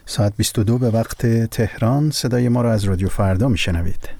ساعت 22 به وقت تهران. صدای ما را از رادیو فردا میشنوید.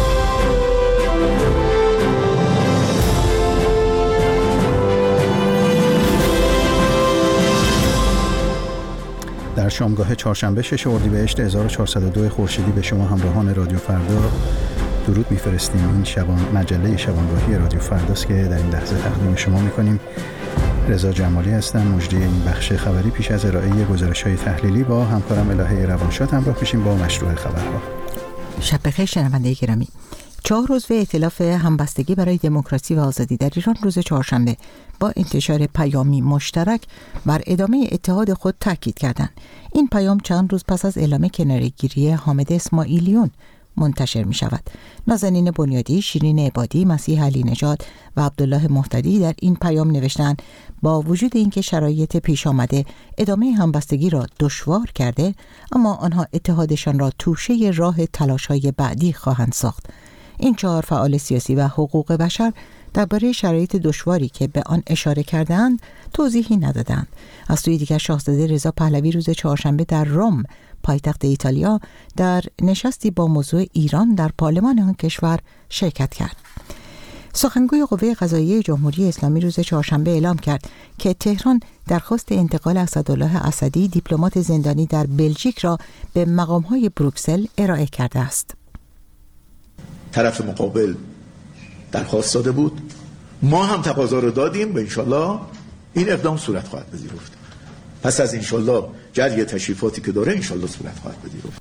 در شامگاه چهارشنبه 6 اردیبهشت 1402 خورشیدی به شما همراهان رادیو فردا درود میفرستیم. این مجله شبانگاهی رادیو فرداست که در این لحظه تقدیم شما میکنیم. رضا جمالی هستم. مجری این بخش خبری پیش از ارائه گزارش‌های تحلیلی با همکارم الهه روانشاد همراه میشیم با مشروع خبرها. شب بخیر شنونده گرامی. 4 عضو ائتلاف همبستگی برای دموکراسی و آزادی در ایران روز چهارشنبه با انتشار پیامی مشترک بر ادامه اتحاد خود تاکید کردند. این پیام چند روز پس از اعلام کناره‌گیری حامد اسماعیلیون منتشر می شود. نازنین بنیادی، شیرین عبادی، مسیح علی نژاد و عبدالله مهتدی در این پیام نوشتند با وجود اینکه شرایط پیش آمده ادامه همبستگی را دشوار کرده، اما آنها اتحادشان را توشه راه تلاش‌های بعدی خواهند ساخت. این 4 فعال سیاسی و حقوق بشر درباره شرایط دشواری که به آن اشاره کردند توضیحی ندادند. از سوی دیگر شاهزاده رضا پهلوی روز چهارشنبه در روم پایتخت ایتالیا در نشستی با موضوع ایران در پارلمان آن کشور شرکت کرد. سخنگوی قوه قضاییه جمهوری اسلامی روز چهارشنبه اعلام کرد که تهران درخواست انتقال اسدالله اسدی دیپلمات زندانی در بلژیک را به مقام‌های بروکسل ارائه کرده است. طرف مقابل درخواست داده بود، ما هم تقاضا رو دادیم و انشالله این اقدام صورت خواهد پذیرفت. پس از انشالله جری تشریفاتی که داره انشالله صورت خواهد پذیرفت.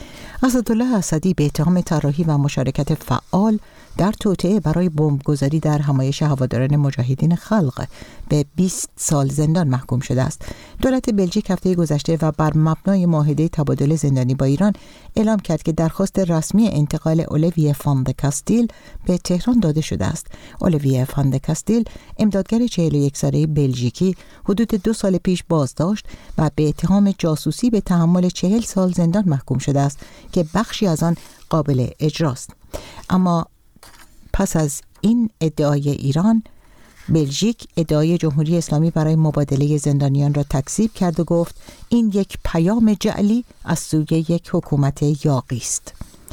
اسدالله اسدی به اتهام طراحی و مشارکت فعال در توطئه برای بمبگذاری در همایش هواداران مجاهدین خلق به 20 سال زندان محکوم شده است. دولت بلژیک هفته گذشته و بر مبنای معاهده تبادل زندانی با ایران اعلام کرد که درخواست رسمی انتقال اولیویه فان د کاستیل به تهران داده شده است. اولیویه فان د کاستیل امدادگر 41 ساله بلژیکی حدود 2 سال پیش بازداشت و به اتهام جاسوسی به تحمل 40 سال زندان محکوم شده است که بخشی از آن قابل اجراست. اما پس از این ادعای ایران، بلژیک ادعای جمهوری اسلامی برای مبادله زندانیان را تکذیب کرد و گفت این یک پیام جعلی از سوی یک حکومت یاغی است.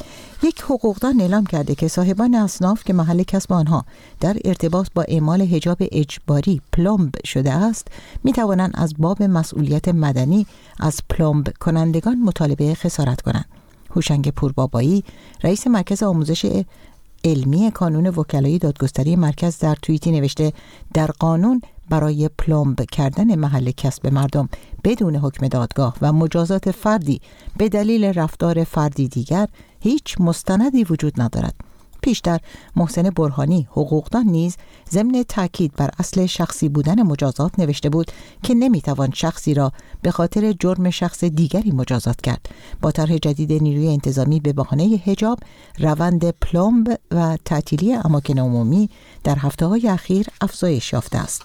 یک حقوقدان اعلام کرده که صاحبان اصناف که محل کسب آنها در ارتباط با اعمال حجاب اجباری پلمب شده است، می توانند از باب مسئولیت مدنی از پلمب کنندگان مطالبه خسارت کنند. هوشنگ پوربابایی، رئیس مرکز آموزش علمی کانون وکلای دادگستری مرکز، در توییتی نوشته در قانون برای پلمب کردن محل کسب مردم بدون حکم دادگاه و مجازات فردی به دلیل رفتار فردی دیگر هیچ مستندی وجود ندارد. پیشتر محسن برهانی حقوقدان نیز ضمن تاکید بر اصل شخصی بودن مجازات نوشته بود که نمیتوان شخصی را به خاطر جرم شخص دیگری مجازات کرد. با طرح جدید نیروی انتظامی به بهانه حجاب، روند پلمب و تعطیلی اماکن عمومی در هفته‌های اخیر افزایش یافته است.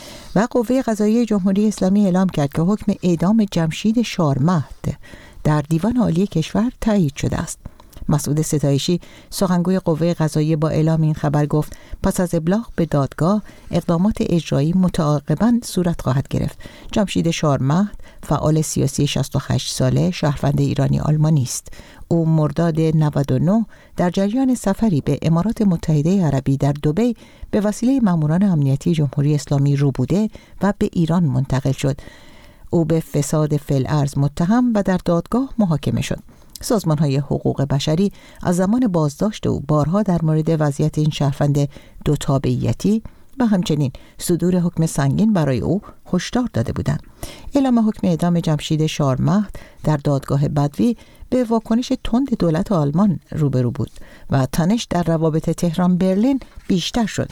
و قوه قضاییه جمهوری اسلامی اعلام کرد که حکم اعدام جمشید شارمهد در دیوان عالی کشور تایید شده است. مسعود ستایشی، سخنگوی قوه قضاییه، با اعلام این خبر گفت پس از ابلاغ به دادگاه اقدامات اجرایی متعاقباً صورت خواهد گرفت. جمشید شارمهد فعال سیاسی 68 ساله شهروند ایرانی آلمانی است. او مرداد 99 در جریان سفری به امارات متحده عربی در دبی به وسیله ماموران امنیتی جمهوری اسلامی رو بوده و به ایران منتقل شد. او به فساد فی‌الارض متهم و در دادگاه محاکمه شد. سازمان‌های حقوق بشری از زمان بازداشت او بارها در مورد وضعیت این شهروند دو تابعیتی و همچنین صدور حکم سنگین برای او هشدار داده بودند. اعلام حکم اعدام جمشید شارمهد در دادگاه بدوی به واکنش تند دولت آلمان روبرو بود و تنش در روابط تهران برلین بیشتر شد.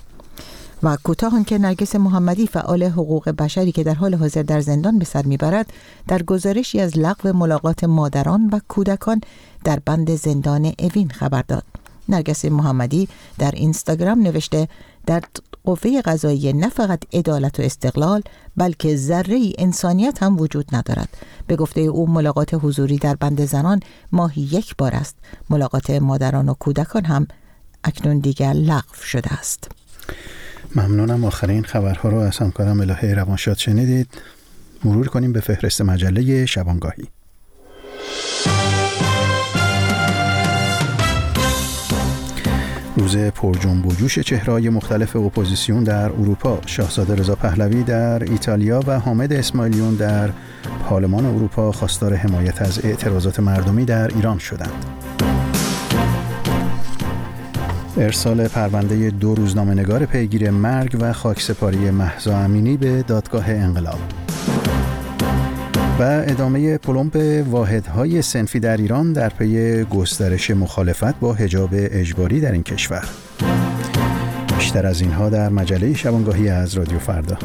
و کوتاه که نرگس محمدی، فعال حقوق بشری که در حال حاضر در زندان به سر میبرد، در گزارشی از لغو ملاقات مادران و کودکان در بند زندان اوین خبر داد. نرگس محمدی در اینستاگرام نوشته در قوه قضاییه نه فقط عدالت و استقلال بلکه ذره انسانیت هم وجود ندارد. به گفته او ملاقات حضوری در بند زنان ماهی 1 بار است. ملاقات مادران و کودکان هم اکنون دیگر لغو شده است. ممنونم. آخرین خبرها رو از همکارم الهه روانشاد شنیدید. مرور کنیم به فهرست مجله شبانگاهی. روز پرجنب و جوش چهره‌های مختلف اپوزیسیون در اروپا، شاهزاده رضا پهلوی در ایتالیا و حامد اسماعیلیون در پارلمان اروپا خواستار حمایت از اعتراضات مردمی در ایران شدند. ارسال پرونده 2 روزنامه‌نگار پیگیر مرگ و خاکسپاری مهسا امینی به دادگاه انقلاب و ادامه پلمپ واحدهای صنفی در ایران در پی گسترش مخالفت با حجاب اجباری در این کشور. بیشتر از اینها در مجله شبانگاهی از رادیو فردا.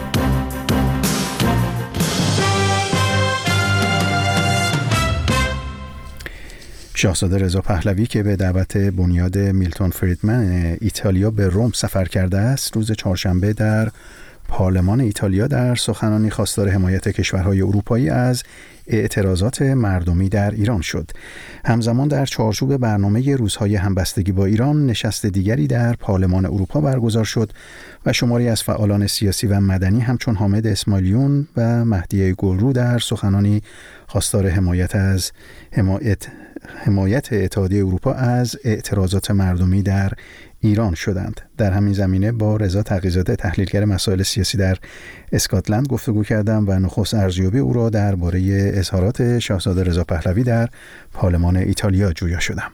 شاهزاده رضا پهلوی که به دعوت بنیاد میلتون فریدمن ایتالیا به روم سفر کرده است، روز چهارشنبه در پارلمان ایتالیا در سخنرانی خواستار حمایت کشورهای اروپایی از اعتراضات مردمی در ایران شد. همزمان در چارچوب برنامه روزهای همبستگی با ایران نشست دیگری در پارلمان اروپا برگزار شد و شماری از فعالان سیاسی و مدنی همچون حامد اسماعیلیون و مهدی گلرو در سخنرانی خواستار حمایت اتحادیه اروپا از اعتراضات مردمی در ایران شدند. در همین زمینه با رضا تقی‌زاده تحلیلگر مسائل سیاسی در اسکاتلند گفتگو کردم و نخست ارزیابی او را درباره اظهارات شاهزاده رضا پهلوی در پارلمان ایتالیا جویا شدم.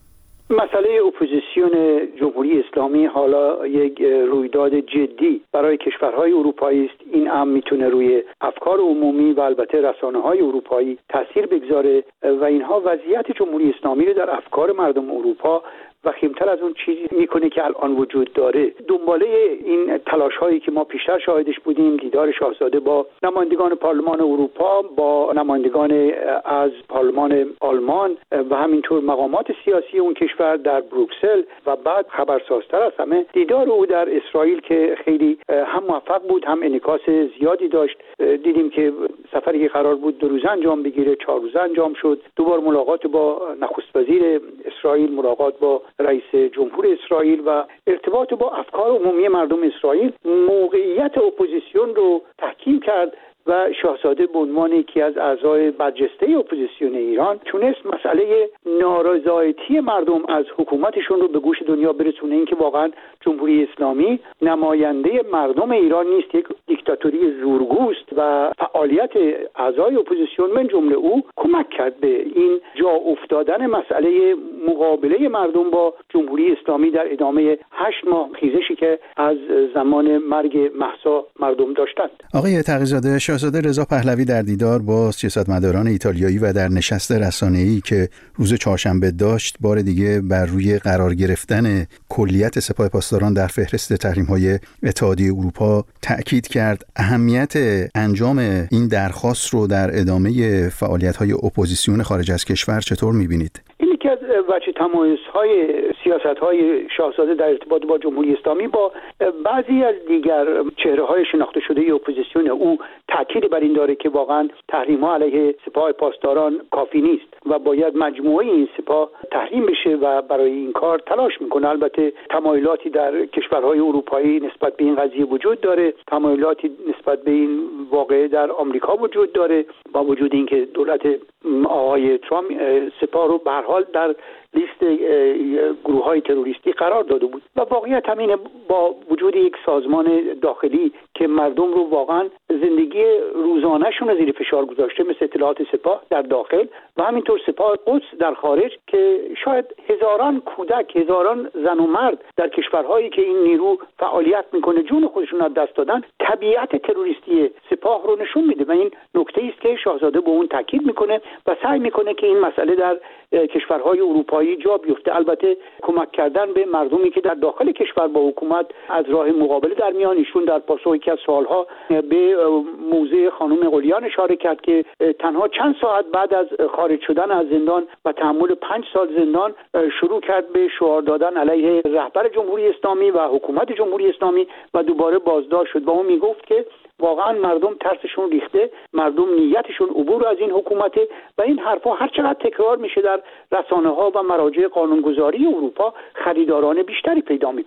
مسئله اپوزیسیون جمهوری اسلامی حالا یک رویداد جدی برای کشورهای اروپایی است. این هم میتونه روی افکار عمومی و البته رسانه‌های اروپایی تاثیر بگذاره و اینها وضعیت جمهوری اسلامی رو در افکار مردم اروپا وخیم‌تر از اون چیزی میکنه که الان وجود داره. دنباله این تلاش‌هایی که ما پیشتر شاهدش بودیم، دیدار شاهزاده با نمایندگان پارلمان اروپا، با نمایندگان از پارلمان آلمان و همینطور مقامات سیاسی اون کشور در بروکسل و بعد خبرسازتر از همه دیدار او در اسرائیل که خیلی هم موفق بود هم انعکاس زیادی داشت. دیدیم که سفری که قرار بود 2 روزه انجام بگیره 4 روزه انجام شد. دوبار ملاقات با نخست وزیر اسرائیل، ملاقات با رئیس جمهور اسرائیل و ارتباط با افکار عمومی مردم اسرائیل موقعیت اپوزیسیون رو تحکیم کرد و شاهزاده به عنوان یکی از اعضای برجسته اپوزیسیون ایران تونست مسئله نارضایتی مردم از حکومتشون رو به گوش دنیا برسونه. این که واقعا جمهوری اسلامی نماینده مردم ایران نیست، یک دیکتاتوری زورگوست و فعالیت اعضای اپوزیسیون من جمله او کمک کرد به این جا افتادن مسئله مقابله مردم با جمهوری اسلامی در ادامه 8 ماه خیزشی که از زمان مرگ مهسا مردم داشتند. آقای تقی‌زاده، شاهزاده رضا پهلوی در دیدار با سیاستمداران ایتالیایی و در نشست رسانه‌ای که روز چهارشنبه داشت بار دیگه بر روی قرار گرفتن کلیت سپاه پاسداران در فهرست تحریم‌های اتحادیه اروپا تأکید کرد. اهمیت انجام این درخواست رو در ادامه فعالیت‌های اپوزیسیون خارج از کشور چطور می‌بینید؟ یکی از وجه تمایزهای سیاست‌های شاهزاده در ارتباط با جمهوری اسلامی با بعضی از دیگر چهره‌های شناخته شده اپوزیسیون او تأکید بر این داره که واقعا تحریم‌ها علیه سپاه پاسداران کافی نیست و باید مجموعه این سپاه تحریم بشه و برای این کار تلاش میکنه. البته تمایلاتی در کشورهای اروپایی نسبت به این قضیه وجود داره، تمایلاتی نسبت به این واقعه در آمریکا وجود داره، با وجود اینکه دولت آقای ترامپ سپاه رو به هر حال در لیست گروه‌های تروریستی قرار داده بود و واقعیت همینه. با وجود یک سازمان داخلی که مردم رو واقعا زندگی روزانه‌شون رو زیر فشار گذاشته، مثل اطلاعات سپاه در داخل و همینطور سپاه قدس در خارج، که شاید هزاران کودک، هزاران زن و مرد در کشورهایی که این نیرو فعالیت میکنه جون خودشون از دست دادن، طبیعت تروریستی سپاه رو نشون میده و این نکته است که شاهزاده به اون تاکید میکنه و سعی میکنه که این مسئله در کشورهای اروپایی جا بیفته. البته کمک کردن به مردمی که در داخل کشور با حکومت از راه مقابله در میان، ایشون در پاسخ یکی از سوالها به موضع خانم قلیان اشاره کرد که تنها چند ساعت بعد از خارج شدن از زندان و تحمل 5 سال زندان شروع کرد به شعار دادن علیه رهبر جمهوری اسلامی و حکومت جمهوری اسلامی و دوباره بازداشت شد و اون میگفت که واقعا مردم ترسشون ریخته، مردم نیتشون عبور از این حکومته و این حرفا هر چقدر تکرار میشه در رسانه‌ها و مراجع قانونگذاری اروپا خریداران بیشتری پیدا میکنه.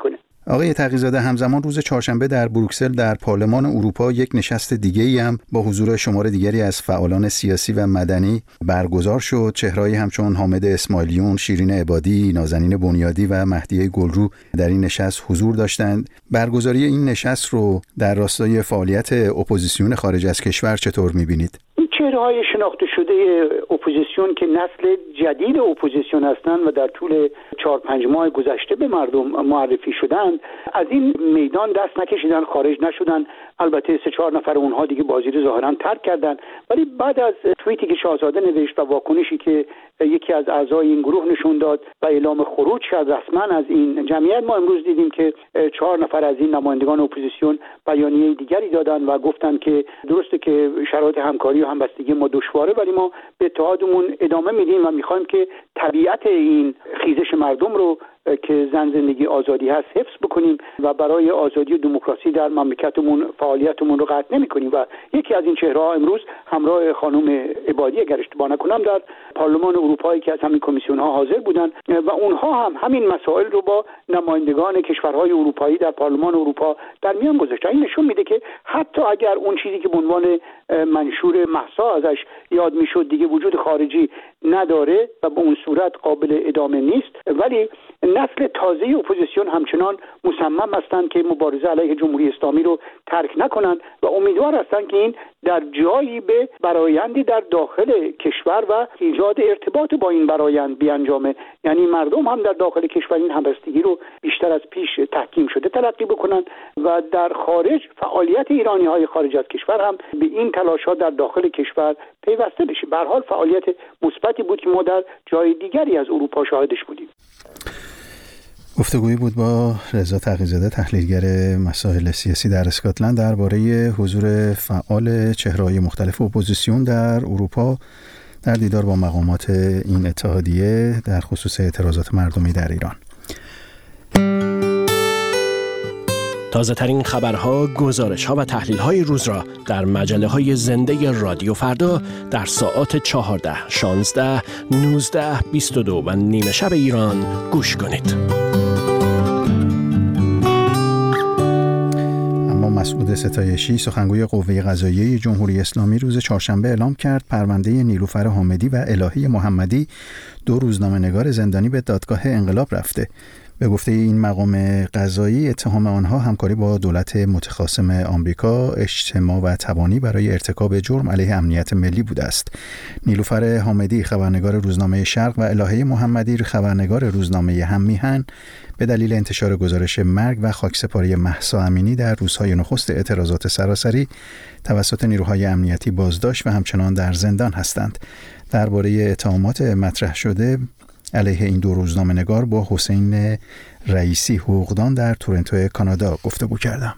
آقای تقی‌زاده، همزمان روز چهارشنبه در بروکسل در پارلمان اروپا یک نشست دیگه‌ای هم با حضور شمار دیگری از فعالان سیاسی و مدنی برگزار شد. چهره‌ای همچون حامد اسماعیلیون، شیرین عبادی، نازنین بنیادی و مهدیه گلرو در این نشست حضور داشتند. برگزاری این نشست رو در راستای فعالیت اپوزیسیون خارج از کشور چطور می‌بینید؟ چهره‌های شناخته شده اپوزیسیون که نسل جدید اپوزیسیون هستند و در طول 4-5 ماه گذشته به مردم معرفی شدند، از این میدان دست نکشیدن، خارج نشدن. البته 3-4 نفر اونها دیگه بازی رو ظاهرا ترک کردن، ولی بعد از توییتی که شاهزاده نوشت و واکنشی که یکی از اعضای این گروه نشون داد و اعلام خروج کرد رسما از این جمعیت، ما امروز دیدیم که 4 نفر از این نمایندگان اپوزیسیون بیانیه دیگری دادن و گفتن که درسته که شرایط همکاری و همبستگی ما دشواره، ولی ما به اتحادمون ادامه میدیم و میخوایم که طبیعت این خیزش مردم رو که زن زندگی آزادی هست حفظ بکنیم و برای آزادی و دموکراسی در مملکتمون فعالیتمون رو قطع نمی‌کنیم. و یکی از این چهره‌ها امروز همراه خانم عبادی اگر اشتباه نکنم در پارلمان اروپایی که از همین کمیسیون‌ها حاضر بودن و اونها هم همین مسائل رو با نمایندگان کشورهای اروپایی در پارلمان اروپا در میان گذاشتن. این نشون میده که حتی اگر اون چیزی که به عنوان منشور مهسا ازش یاد میشد دیگه وجود خارجی نداره و به اون صورت قابل ادامه نیست، ولی نسل تازه اپوزیسیون همچنان مصمم هستند که مبارزه علیه جمهوری اسلامی رو ترک نکنند و امیدوار هستند که این در جایی به برآیندی در داخل کشور و ایجاد ارتباط با این برآیند بیانجامه، یعنی مردم هم در داخل کشور این همبستگی رو بیشتر از پیش تحکیم شده تلقی بکنند و در خارج فعالیت ایرانی‌های خارج از کشور هم به این تلاش‌ها در داخل کشور پیوسته بشه. به هر حال فعالیت مثبتی بود که ما در جای دیگری از اروپا شاهدش بودیم. گفتگویی بود با رضا تقی‌زاده، تحلیلگر مسائل سیاسی در اسکاتلند، درباره حضور فعال چهره‌های مختلف اپوزیسیون در اروپا در دیدار با مقامات این اتحادیه در خصوص اعتراضات مردمی در ایران. تازه ترین خبرها، گزارش‌ها و تحلیل‌های روز را در مجله‌های زنده رادیو فردا در ساعات 14, 16, 19, 22 و نیمه شب ایران گوش کنید. مسعود ستایشی، سخنگوی قوه قضاییه جمهوری اسلامی، روز چهارشنبه اعلام کرد پرونده نیلوفر حامدی و الهی محمدی، 2 روزنامه‌نگار زندانی، به دادگاه انقلاب رفته. به گفته این مقام قضایی، اتهام آنها همکاری با دولت متخاصم آمریکا، اجتماع و تبانی برای ارتکاب جرم علیه امنیت ملی بوده است. نیلوفر حامدی، خبرنگار روزنامه شرق، و الهی محمدی، خبرنگار روزنامه هم‌میهن، به دلیل انتشار گزارش مرگ و خاکسپاری مهسا امینی در روزهای نخست اعتراضات سراسری توسط نیروهای امنیتی بازداشت و همچنان در زندان هستند. درباره اتهامات مطرح شده علیه این 2 روزنامه‌نگار با حسین رئیسی، حقوقدان در تورنتو کانادا، گفتگو کردم.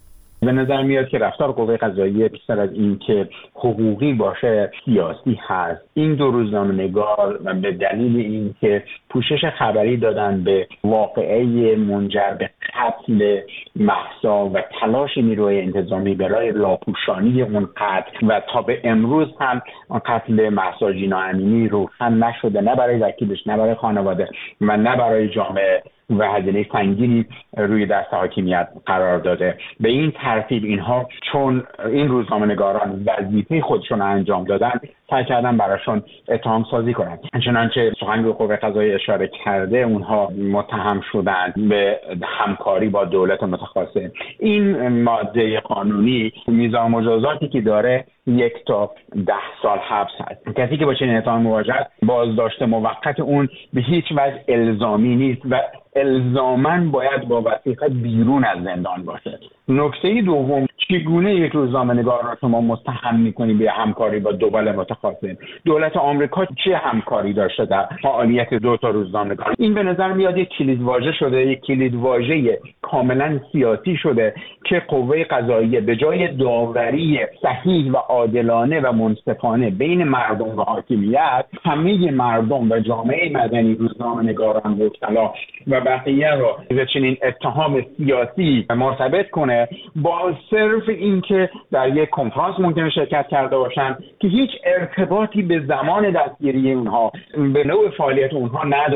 به نظر میاد که رفتار قوه قضاییه بیشتر از این که حقوقی باشه سیاسی هست. این 2 روزنامه‌نگار به دلیل این که پوشش خبری دادن به واقعه منجر به قتل مهسا و تلاش نیروی انتظامی برای لاپوشانی اون قتل و تا به امروز هم قتل مهسا جینا امینی روشن نشده، نه برای وکیلش، نه برای خانواده و نه برای جامعه، و هزینه سنگینی روی دست حاکمیت قرار داده. به این ترتیب اینها چون این روزنامه‌نگاران وظیفه خودشون انجام دادن، سعی کردن براشون اتهام سازی کنند. چنانچه سخنگوی قوه قضاییه اشاره کرده، اونها متهم شدند به همکاری با دولت متخاصم. این ماده قانونی میزان مجازاتی که داره 1 تا 10 سال حبس هست. کسی که با چنین اتهام مواجه است، بازداشت موقت اون به هیچ وجه الزامی نیست و الزاماً باید با وثیقه بیرون از زندان باشه. نکته دوم، چگونه یک روزنامه‌نگار را شما متهم می‌کنی به همکاری با دولت متخاصم؟ دولت آمریکا چه همکاری داشته در فعالیت 2 تا روزنامه‌نگار؟ این به نظر میاد یک کلیدواژه شده، یک کلیدواژه کاملاً سیاسی شده که قوه قضاییه به جای داوری صحیح و عادلانه و منصفانه بین مردم و حاکمیت، همه مردم و جامعه مدنی، روزنامه‌نگاران، وکلا و بقیه را به چنین اتهام سیاسی مرتبط کنه، با صرف اینکه در یک کنفرانس ممکنه شرکت کرده باشن که هیچ ارتباطی به زمان دستگیری اونها، به نوع فعالیت اونها نداره.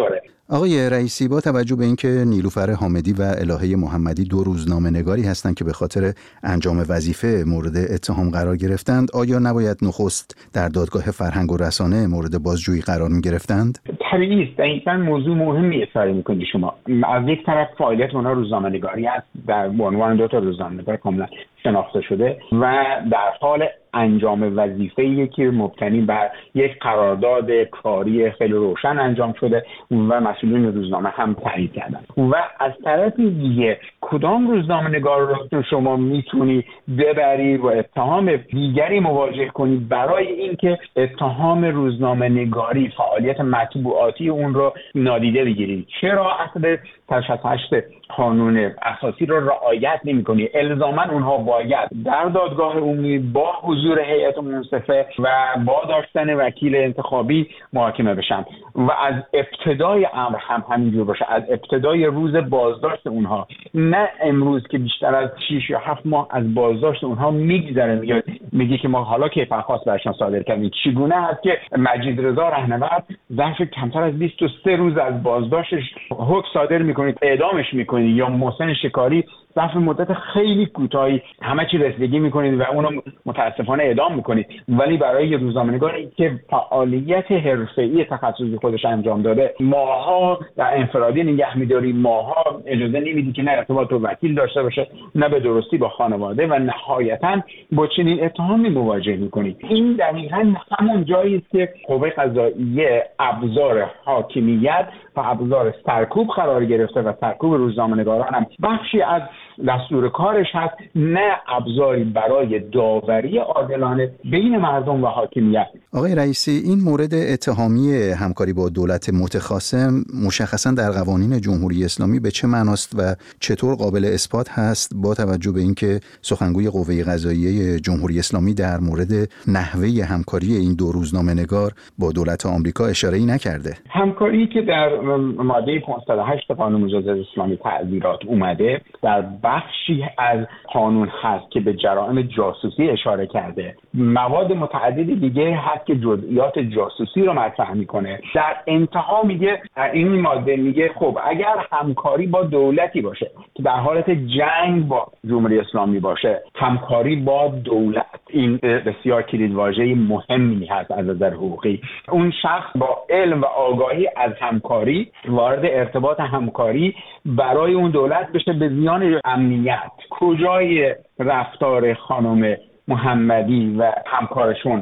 آقای رئیسی، با توجه به اینکه نیلوفر حامدی و الهه محمدی 2 روزنامه‌نگاری هستند که به خاطر انجام وظیفه مورد اتهام قرار گرفتند، آیا نباید نخست در دادگاه فرهنگ و رسانه مورد بازجویی قرار می‌گرفتند؟ طبیعی است. این موضوع مهمی اشاره می‌کنید شما. از یک طرف فعالیت اونها روزنامه‌نگاری است، در عنوان 2 تا روزنامه‌نگار کاملا شناخته شده و در حال انجام وظیفه‌ای که مبتنی بر یک قرارداد کاری خیلی روشن انجام شده و مسئولین روزنامه هم تایید کردن. و از طرف دیگه کدام روزنامه‌نگار رو شما میتونی ببری و اتهام دیگری مواجه کنی برای اینکه اتهام روزنامه‌نگاری فعالیت مطبوعاتی اون رو نادیده بگیری؟ چرا اصل 68 قانون اساسی رو رعایت نمی‌کنی؟ الزاما اونها باید در دادگاه عمومی با حضور هیئت منصفه و با داشتن وکیل انتخابی محاکمه بشن و از ابتدای امر هم همینجور باشه، از ابتدای روز بازداشت اونها، نه امروز که بیشتر از 6 یا 7 ماه از بازداشت اونها میگذره میگه که ما حالا کیفرخواست برشان صادر کردیم. چگونه است که مجید رضا رهنورد ظرف کمتر از 23 روز از بازداشتش حکم صادر میکنید، اعدامش میکنید، یا محسن شکاری ظرف مدت خیلی کوتاهی همه چی رسیدگی میکنید و اونو متاسفانه اعدام میکنید، ولی برای روزنامه‌نگاری که فعالیت حرفه‌ای تخصصی خودش انجام داده ماها در انفرادی نگه می‌داری، ماها اجازه نمیدی که نه ارتباط با وکیل داشته باشه، نه به درستی با خانواده، و نهایتاً با چنین اتهامی مواجه میکنید. این دقیقاً همون جایی است که قوه قضاییه ابزار حاکمیت و ابزار سرکوب قرار گرفته و سرکوب روزنامه‌نگاران هم بخشی از دستور کارش هست، نه ابزاری برای داوری عادلانه بین مردم و حاکمیت. آقای رئیسی، این مورد اتهامی همکاری با دولت متخاصم مشخصا در قوانین جمهوری اسلامی به چه معناست و چطور قابل اثبات هست، با توجه به اینکه سخنگوی قوه قضاییه جمهوری اسلامی در مورد نحوه همکاری این 2 روزنامه‌نگار با دولت آمریکا اشاره‌ای نکرده؟ همکاری که در ماده 508 قانون مجازات اسلامی تعزیرات اومده در بخشی از قانون هست که به جرائم جاسوسی اشاره کرده. مواد متعددی دیگه هست که جزئیات جاسوسی رو مطرح میکنه. در انتها میگه، این ماده میگه خب اگر همکاری با دولتی باشه که در حالت جنگ با جمهوری اسلامی باشه، همکاری با دولت، این بسیار کلیدواژه مهمی هست از نظر حقوقی. اون شخص با علم و آگاهی از همکاری وارد ارتباط همکاری برای اون دولت بشه به زیان امنیت. کجای رفتار خانم محمدی و همکارشون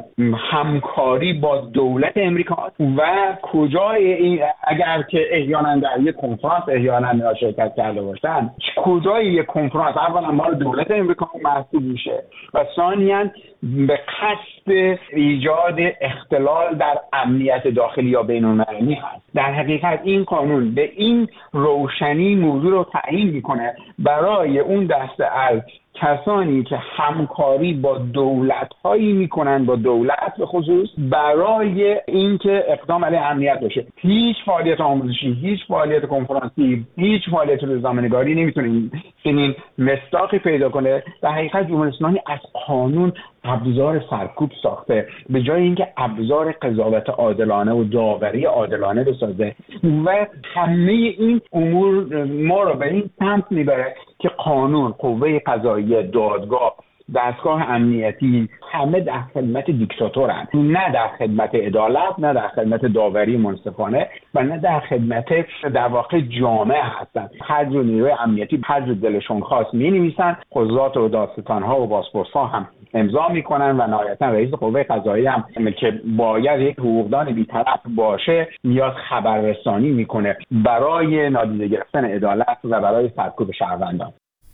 همکاری با دولت امریکا و کجای این اگر که احیانا در یک کنفرانس احیانا شرکت کرده باشن، کجای یک کنفرانس اولا مال دولت امریکا محسوب میشه و ثانیاً به قصد ایجاد اختلال در امنیت داخلی یا بین‌المللی هست. در حقیقت این قانون به این روشنی موضوع رو تعیین میکنه برای اون دسته از کسانی که همکاری با دولت‌هایی میکنن، با دولت به خصوص، برای اینکه اقدام علیه امنیت باشه. هیچ فعالیت آموزشی، هیچ فعالیت کنفرانسی، هیچ فعالیت روزنامه‌نگاری نمیتونه چنین مصداقی پیدا کنه. در حقیقت جمهوری اسلامی از قانون ابزار سرکوب ساخته به جای اینکه ابزار قضاوت عادلانه و داوری عادلانه بسازه، و همه این امور ما رو به این سمت میبره که قانون، قوه قضاییه، دادگاه، دستگاه امنیتی همه در خدمت دیکتاتورن، نه در خدمت عدالت، نه در خدمت داوری منصفانه و نه در خدمت در واقع جامعه هستن. هر جور نیروی امنیتی هر جور دلشون خواست می‌نویسن، قضات و دادستان‌ها و بازپرس‌ها هم امضا میکنن و نهایتا رئیس قوه قضاییه هم که باید یک حقوقدان بی‌طرف باشه میاد خبررسانی میکنه برای نادیده گرفتن عدالت و برای سرکوب شهروندان.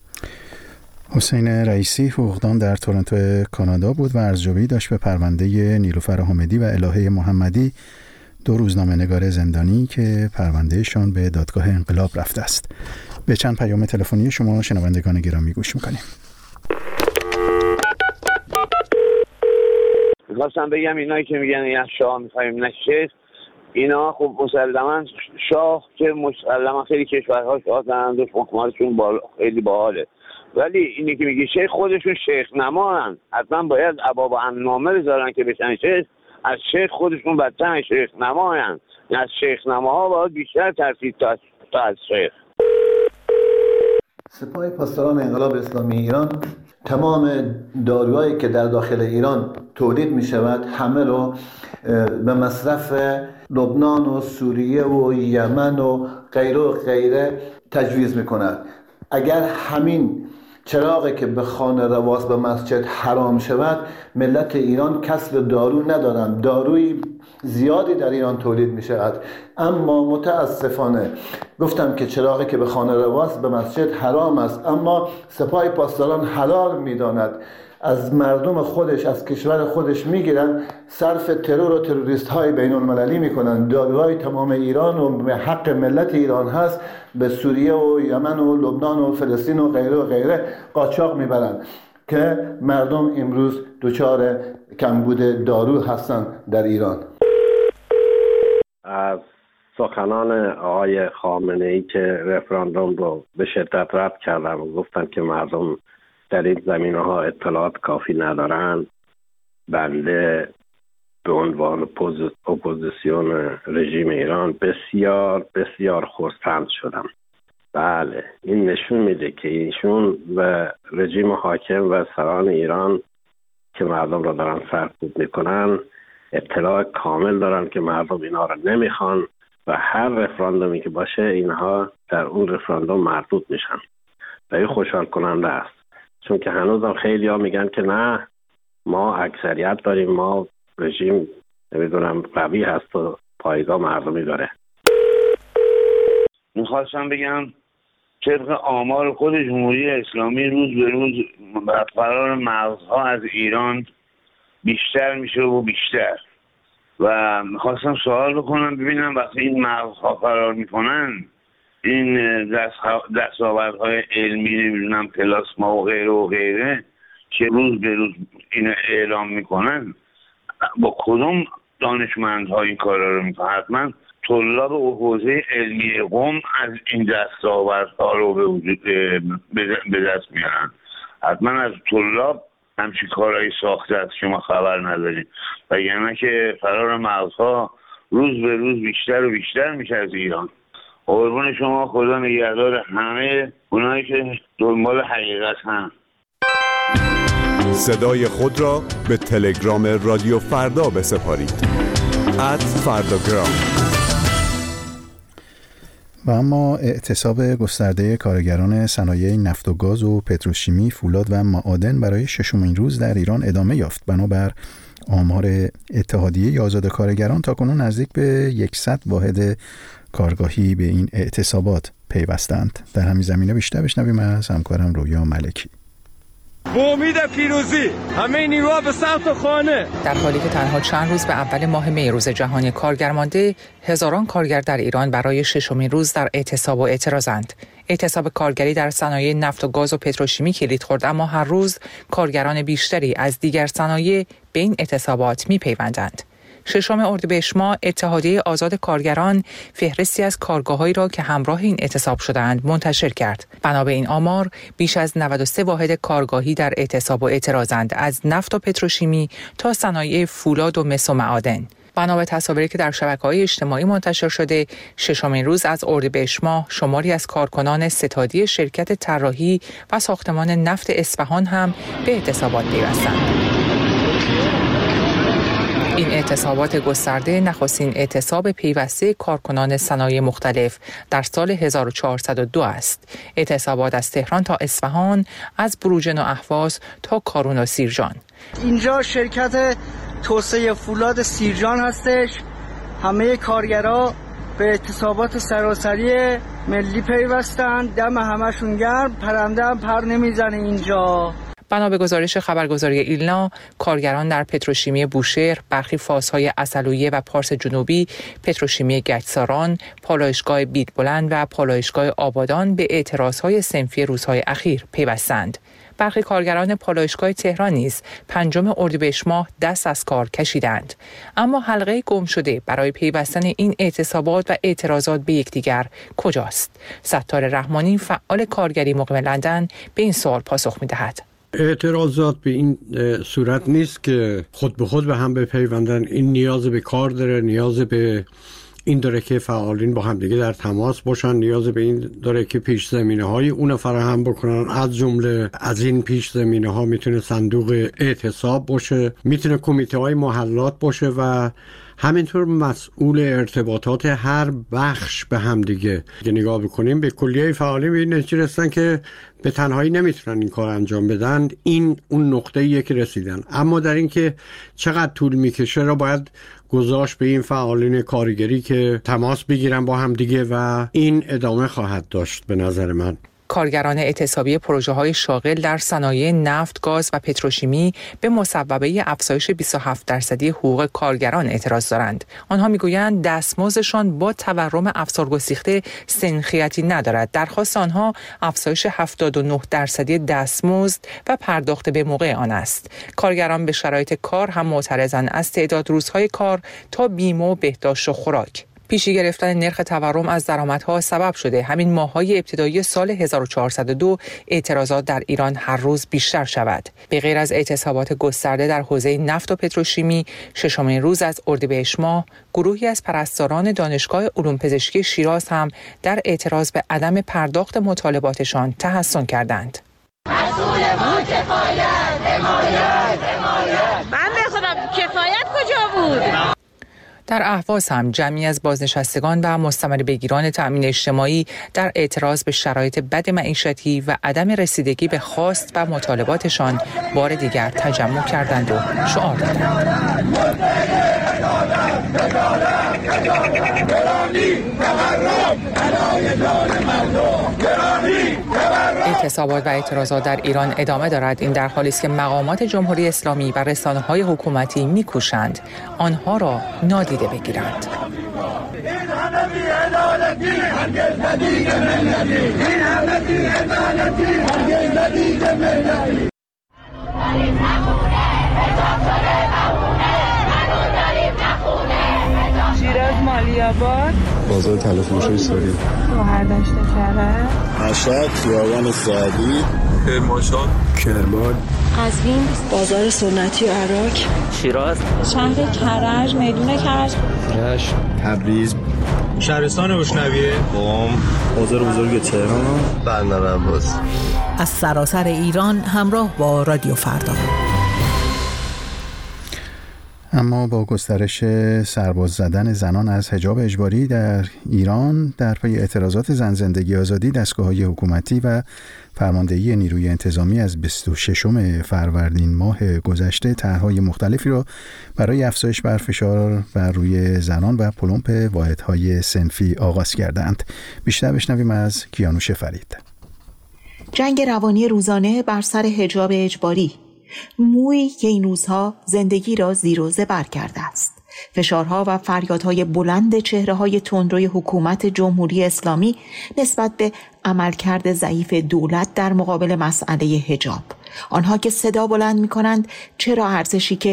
حسین رئیسی، حقوقدان در تورنتو کانادا بود و ارزیابی داشت به پرونده نیلوفر حامدی و الهه محمدی، 2 روزنامه‌نگار زندانی که پروندهشان به دادگاه انقلاب رفته است. به چند پیام تلفنی شما شنوندگان گرامی گوش میکنیم. میخواستم بگم اینایی که میگن یا شاه میخوایم نشه، اینا خب مسلما شاه که مسلما خیلی کشورها شاه دارند و حکومتشون خیلی باحاله، ولی اینی که میگه شیخ خودشون شیخ نماهن، حتما باید ابواب امنامه بذارن که بشن شیخ، از شیخ خودشون بدتر شیخ نماهن. از شیخ‌نماها باید بیشتر ترسید تا از شیخ. سپاه پاسداران انقلاب اسلامی ایران تمام داروهایی که در داخل ایران تولید می شود همه رو به مصرف لبنان و سوریه و یمن و غیره تجویز می کند. اگر همین چراغی که به خانه رواست به مسجد حرام شود، ملت ایران کسب دارو ندارند. داروی زیادی در ایران تولید می شود، اما متاسفانه گفتم که چراغی که به خانه رواست به مسجد حرام است، اما سپاه پاسداران حلال می داند. از مردم خودش، از کشور خودش میگیرن، صرف ترور و تروریست های بین المللی میکنن. داروهای تمام ایران و به حق ملت ایران هست به سوریه و یمن و لبنان و فلسطین و غیره قاچاق میبرن که مردم امروز دچار کمبود دارو هستن در ایران. از سخنان آقای خامنه‌ای که رفراندوم رو به شدت رد کردن و گفتن که مردم در این زمینه‌ها اطلاعات کافی ندارند، بنده به عنوان اپوزیسیون رژیم ایران بسیار بسیار خرسند شدم. بله، این نشون میده که ایشون و رژیم حاکم و سران ایران که مردم را دارن سرکوب میکنن اطلاع کامل دارن که مردم اینا را نمیخوان و هر رفراندومی که باشه اینها در اون رفراندوم مردود میشن و این خوشحال کننده است، چون که هنوزم خیلی ها میگن که نه ما اکثریت داریم، ما رژیم نمیدونم قوی هست و پایگاه مردمی داره. میخواستم بگم طبق آمار خود جمهوری اسلامی روز به روز فرار مغزها از ایران بیشتر میشه و بیشتر، و میخواستم سوال بکنم ببینم وقتی این مغزها فرار میکنن، این دستاوردهای علمی نمیدونم پلاسما و غیره که روز به روز این اعلام میکنن، با کدوم دانشمندها این کارا رو میکنن؟ حتما طلاب حوزه علمی قم از این دستاوردها رو به دست میارن. حتما از طلاب همچین کارهایی ساخته است که ما خبر نداریم، و یعنی که فرار مغزها روز به روز بیشتر و بیشتر میشه از ایران. قربون شما، خدا نگهدار همه اونایی که دنبال حقیقت هم. صدای خود را به تلگرام رادیو فردا بسپارید. @فرداگرام. و اما اعتصاب گسترده کارگران صنایع نفت و گاز و پتروشیمی، فولاد و معادن برای ششمین روز در ایران ادامه یافت. بنابر آمار اتحادیه آزاد کارگران تاکنون نزدیک به 100 واحد کارگاهی به این اعتصابات پیوستند. در همین زمینه بیشتر بشنویم از همکارم رویا ملکی. با امید پیروزی همه نیروها به سمت خانه. در حالی که تنها چند روز به اول ماه می روز جهانی کارگر مانده، هزاران کارگر در ایران برای ششمین روز در اعتصاب و اعتراضند. اعتصاب کارگری در صنایع نفت و گاز و پتروشیمی کلید خورد، اما هر روز کارگران بیشتری از دیگر صنایع به این اعتصابات می‌پیوندند. 6 اردیبهشت ماه اتحادیه آزاد کارگران فهرستی از کارگاه‌هایی را که همراه این اعتصاب شده‌اند منتشر کرد. بنا به این آمار بیش از 93 واحد کارگاهی در اعتصاب و اعتراضند، از نفت و پتروشیمی تا صنایع فولاد و مس و معادن. بنا به تصاویری که در شبکه‌های اجتماعی منتشر شده، 6 روز از اردیبهشت ماه شماری از کارکنان ستادی شرکت طراحی و ساختمان نفت اصفهان هم به اعتصابات پیوستند. این اعتصابات گسترده نخستین اعتصاب پیوسته کارکنان صنایع مختلف در سال 1402 است. اعتصابات از تهران تا اصفهان، از بروجرد و اهواز تا کارون و سیرجان. اینجا شرکت توسعه فولاد سیرجان هستش. همه کارگرها به اعتصابات سراسری ملی پیوستند. دم همشون گرم، پرنده هم پر نمیزنه اینجا. بنا به گزارش خبرگزاری ایلنا، کارگران در پتروشیمی بوشهر، برخی فازهای عسلویه و پارس جنوبی، پتروشیمی گچساران، پالایشگاه بیدبلند و پالایشگاه آبادان به اعتراضهای صنفی روزهای اخیر پیوستند. برخی کارگران پالایشگاه تهران نیز 5 اردیبهشت ماه دست از کار کشیدند. اما حلقه گم شده برای پیوستن این اعتصابات و اعتراضات به یکدیگر کجاست؟ ستار رحمانی، فعال کارگری مقیم لندن، به این سوال پاسخ می‌دهد. اعتراضات به این صورت نیست که خود به خود به هم بپیوندن. این نیاز به کار داره، نیاز به این داره که فعالین با همدیگه در تماس باشن، نیاز به این داره که پیش زمینه های اون فراهم بکنن. از جمله از این پیش زمینه ها میتونه صندوق اعتصاب باشه، میتونه کمیته های محلات باشه و همینطور مسئول ارتباطات هر بخش به هم دیگه. اگه نگاه بکنیم به کلیه فعالین به این نتیجه رسیدن که به تنهایی نمیتونن این کار انجام بدن. این اون نقطه‌ایه که رسیدن. اما در این که چقدر طول میکشه را باید گذاشت به این فعالین کارگری که تماس بگیرن با هم دیگه و این ادامه خواهد داشت به نظر من. کارگران اعتصابی پروژه‌های شاغل در صنایع نفت، گاز و پتروشیمی به مصوبه افزایش 27% حقوق کارگران اعتراض دارند. آنها میگویند دستمزدشان با تورم افسارگسیخته سنخیتی ندارد. درخواست آنها افزایش 79% دستمزد و پرداخت به موقع آن است. کارگران به شرایط کار هم معترضند، از تعداد روزهای کار تا بیمه و بهداشت و خوراک. پیشی گرفتن نرخ تورم از درآمدها سبب شده همین ماه‌های ابتدایی سال 1402 اعتراضات در ایران هر روز بیشتر شود. به غیر از اعتصابات گسترده در حوزه نفت و پتروشیمی، ششمین روز از اردیبهشت ماه گروهی از پرستاران دانشگاه علوم پزشکی شیراز هم در اعتراض به عدم پرداخت مطالباتشان تحسن کردند. مسئول ما کفایت، حمایت. من بخونم کفایت کجا بود؟ در اهواز هم جمعی از بازنشستگان و مستمر بگیران تأمین اجتماعی در اعتراض به شرایط بد معیشتی و عدم رسیدگی به خواست و مطالباتشان بار دیگر تجمع کردند و شعار دادند. اعتصابات و اعتراضات در ایران ادامه دارد. این در حالی است که مقامات جمهوری اسلامی و رسانه‌های حکومتی می‌کوشند آنها را نادیده بگیرند. شیراز مالی‌آباد، بازار تلفروشی ساری، گوهردشت کرج، مشهد، خیابان سعدی، کرمانشاه، کرمان، قزوین، بازار سنتی و عراق، شیراز، شهر کرج، میدون کرج، رشت، تبریز، شهرستان اشنویه، قم، بازار بزرگ تهران، بندر عباس. از سراسر ایران همراه با رادیو فردا. اما با گسترش سرباز زدن زنان از حجاب اجباری در ایران در پی اعتراضات زن زندگی آزادی، دستگاه‌های حکومتی و فرماندهی نیروی انتظامی از 26 فروردین ماه گذشته طرح‌های مختلفی را برای افزایش بر فشار بر روی زنان و پلمپ واحدهای صنفی آغاز کردند. بیشتر بشنویم از کیانوش فرید. جنگ روانی روزانه بر سر حجاب اجباری، مویی که این روزها زندگی را زیر و زبر کرده است. فشارها و فریادهای بلند چهره‌های تندروی حکومت جمهوری اسلامی نسبت به عملکرد ضعیف دولت در مقابل مسئله حجاب. آنها که صدا بلند می‌کنند چرا ارزشی که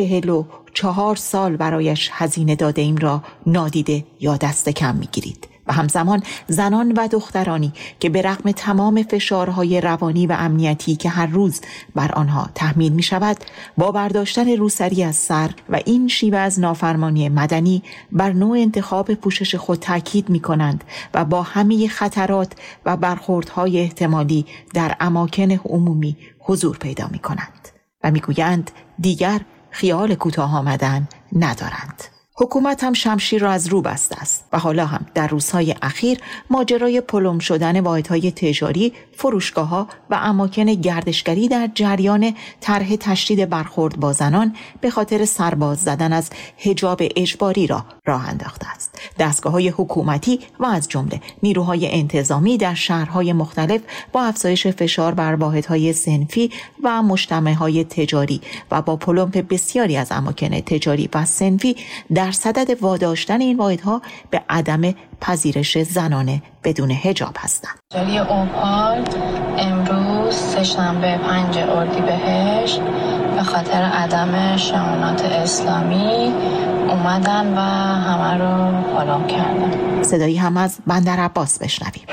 44 سال برایش هزینه داده ایم را نادیده یا دست کم می‌گیرید. و همزمان زنان و دخترانی که به رغم تمام فشارهای روانی و امنیتی که هر روز بر آنها تحمیل می شود، با برداشتن روسری از سر و این شیوه از نافرمانی مدنی بر نوع انتخاب پوشش خود تاکید می کنند و با همه خطرات و برخوردهای احتمالی در اماکن عمومی حضور پیدا می کنند و می گویند دیگر خیال کوتاه آمدن ندارند. حکومت هم شمشیر را از رو بسته است و حالا هم در روزهای اخیر ماجرای پلم شدن واحدهای تجاری، فروشگاه‌ها و اماکن گردشگری در جریان طرح تشدید برخورد با زنان به خاطر سرباز زدن از حجاب اجباری را راه انداخته است. دستگاه‌های حکومتی و از جمله نیروهای انتظامی در شهرهای مختلف با افزایش فشار بر واحدهای صنفی و مجتمع‌های تجاری و با پلم بسیاری از اماکن تجاری و صنفی در صدد واداشتن این واحدها به عدم پذیرش زنانه بدون حجاب هستند. جلی اوپال امروز سه‌شنبه 5 اردیبهشت به خاطر عدم شعارات اسلامی اومدن و همه رو پلم کردن. صدایی هم از بندر عباس بشنویم.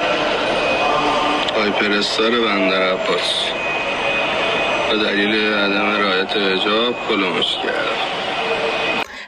آقای پرستار بندر عباس به دلیل عدم رعایت حجاب پلمش کرد.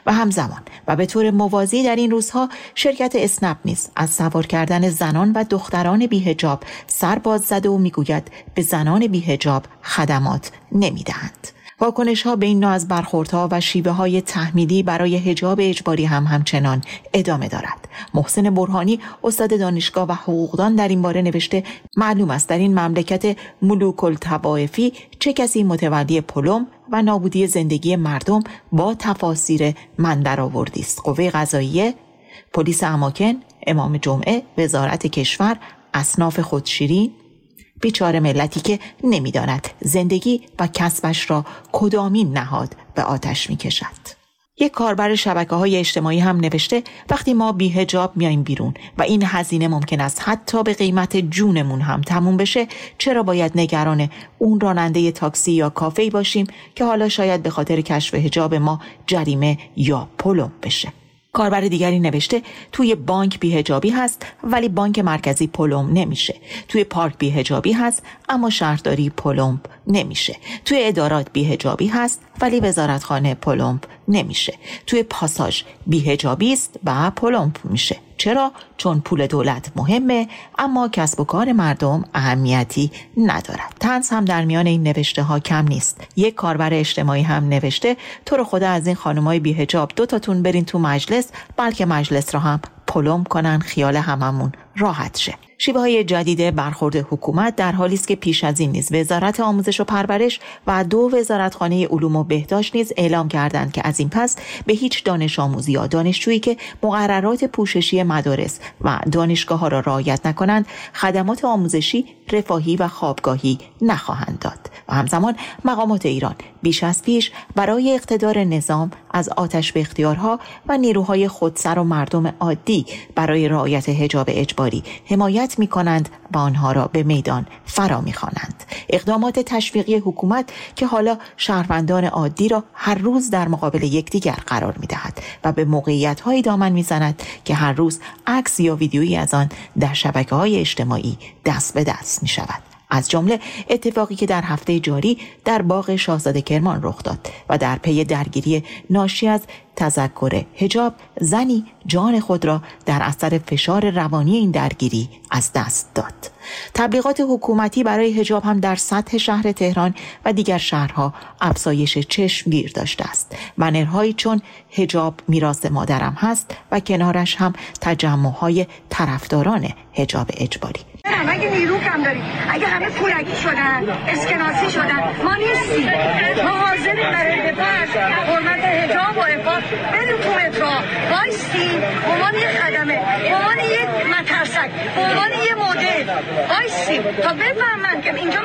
و همزمان و به طور موازی در این روزها شرکت اسنپ نیز از سوار کردن زنان و دختران بی‌حجاب سر باز زده و میگوید به زنان بی‌حجاب خدمات نمیدهند. واکنش‌ها به این نوع از برخوردها و شیوه‌های تحمیلی برای حجاب اجباری همچنان ادامه دارد. محسن برهانی استاد دانشگاه و حقوقدان در این باره نوشته معلوم است در این مملکت ملوک الطوایفی چه کسی متولی پلم و نابودی زندگی مردم با تفاسیر من درآوردی است. قوه قضاییه، پلیس اماکن، امام جمعه، وزارت کشور، اصناف خودشیرین، بیچاره ملتی که نمیداند زندگی و کسبش را کدامین نهاد به آتش میکشد. یک کاربر شبکه‌های اجتماعی هم نوشته وقتی ما بی حجاب میایم بیرون و این هزینه ممکن است حتی به قیمت جونمون هم تموم بشه، چرا باید نگران اون راننده تاکسی یا کافه‌ای باشیم که حالا شاید به خاطر کشف حجاب ما جریمه یا پلم بشه؟ کاربر دیگری نوشته توی بانک بی‌حجابی هست ولی بانک مرکزی پلم نمیشه. توی پارک بی‌حجابی هست اما شهرداری پلم نمیشه. توی ادارات بی‌حجابی هست ولی وزارتخانه پلم نمیشه. توی پاساژ بی‌حجابی است و پلم میشه. چرا؟ چون پول دولت مهمه اما کسب و کار مردم اهمیتی ندارد. طنز هم در میان این نوشته ها کم نیست. یک کاربر اجتماعی هم نوشته تو رو خدا از این خانمای بی‌حجاب 2 تاتون برین تو مجلس، بلکه مجلس را هم پلم کنن، خیال هممون راحت شه. شیوه‌های جدید برخورد حکومت در حالی است که پیش از این نیز وزارت آموزش و پرورش و 2 وزارتخانه علوم و بهداشت نیز اعلام کردند که از این پس به هیچ دانش آموزی یا دانشجویی که مقررات پوششی مدارس و دانشگاه‌ها را رعایت نکنند خدمات آموزشی، رفاهی و خوابگاهی نخواهند داد. و همزمان مقامات ایران بیش از پیش برای اقتدار نظام از آتش به اختیارها و نیروهای خودسر و مردم عادی برای رعایت حجاب اجباری حمایت می‌کنند و آنها را به میدان فرا می‌خوانند. اقدامات تشویقی حکومت که حالا شهروندان عادی را هر روز در مقابل یکدیگر قرار می‌دهد و به موقعیت‌های دامن می‌زند که هر روز عکس یا ویدیویی از آن در شبکه‌های اجتماعی دست به دست می‌شود. از جمله اتفاقی که در هفته جاری در باغ شاهزاده کرمان رخ داد و در پی درگیری ناشی از تذکر حجاب زنی جان خود را در اثر فشار روانی این درگیری از دست داد. تبلیغات حکومتی برای حجاب هم در سطح شهر تهران و دیگر شهرها افزایش چشمگیر داشته است. بنرهایی چون حجاب میراث مادرم هست و کنارش هم تجمع‌های طرفداران حجاب اجباری. اگه نیرو کم داریم، اگه همه پولکی شدن، اسکناسی شدن، ما نیستیم. ما حاضریم برای دفاع از حرمت حجاب و عفاف بریم تو مترو وایستیم، به عنوان یه خدمه، به عنوان یه مترسک، به عنوان یه مدل وایستیم تا بفهمن که اینجا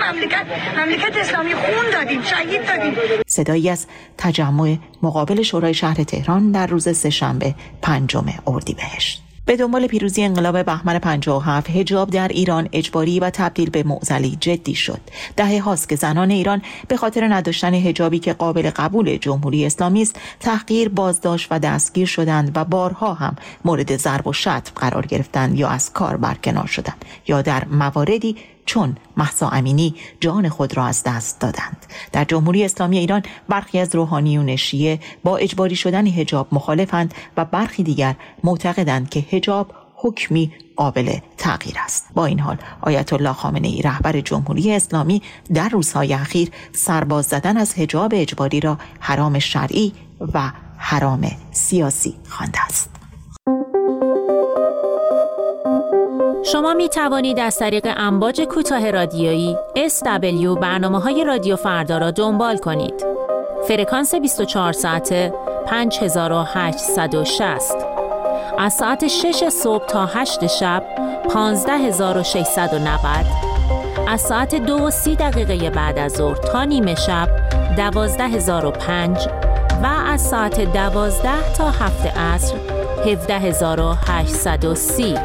مملکت اسلامی خون دادیم، شهید دادیم. صدایی از تجمع مقابل شورای شهر تهران در روز سه‌شنبه 5 اردیبهشت. به دنبال پیروزی انقلاب بهمن 57 حجاب در ایران اجباری و تبدیل به معضلی جدی شد. دهه هاست که زنان ایران به خاطر نداشتن حجابی که قابل قبول جمهوری اسلامی است تحقیر، بازداشت و دستگیر شدند و بارها هم مورد ضرب و شتم قرار گرفتند یا از کار برکنار شدند یا در مواردی چون مهسا امینی جان خود را از دست دادند. در جمهوری اسلامی ایران برخی از روحانیون شیعه با اجباری شدن حجاب مخالفند و برخی دیگر معتقدند که حجاب حکمی قابل تغییر است. با این حال آیت الله خامنه‌ای رهبر جمهوری اسلامی در روزهای اخیر سرباز زدن از حجاب اجباری را حرام شرعی و حرام سیاسی خوانده است. شما می توانید از طریق امواج کوتاه رادیویی SW برنامه‌های رادیو فردا را دنبال کنید. فرکانس 24 ساعته 5860. از ساعت 6 صبح تا 8 شب 15690. از ساعت 2:30 بعد از ظهر تا نیمه شب 12005 و از ساعت 12 تا 7 عصر 17830.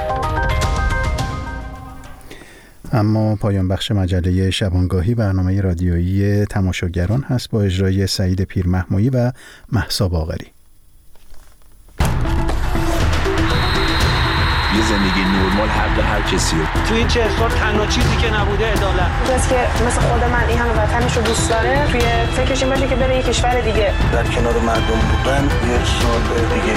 اما پایان بخش مجله شبانگاهی برنامه رادیویی تماشاگران هست با اجرای سعید پیرمحمویی و مهسا باقری. یه زندگی نرمال هر کسی رو. توی این 40 سال تنها چیزی که نبوده عدالت. کسی که مثل خود من این همه وطنش رو دوست داره توی فکرش این باشه که بره یه کشور دیگه. در کنار مردم بودن یه سال دیگه